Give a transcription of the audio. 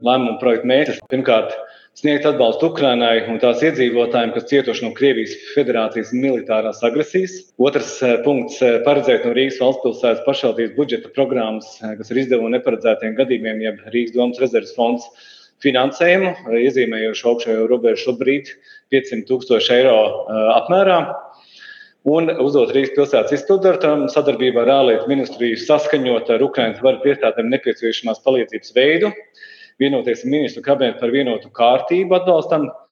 lēmumu projektu mērķis pirmkārt sniegt atbalstu Ukrainai un tās iedzīvotājiem, kas cietuši no Krievijas Federācijas militārās agresijas. Otrs punkts - paredzēt no Rīgas valstspilsētas pašvaldības budžeta programmas, kas ir izdevumi neparedzētiem gadījumiem, jeb Rīgas domas rezerves fonds finansējumu, iezīmējošu augšējo robežu šobrīd 500 000 eiro apmērā. Un uzdot Rīgas pilsētas izpildirektoram sadarbībā ar ārlietu ministriju saskaņot ar Ukrainas varas iestādēm nepieciešamās palīdzības veidu, vienoties ar ministru kabinetu par vienotu kārtību atbalstam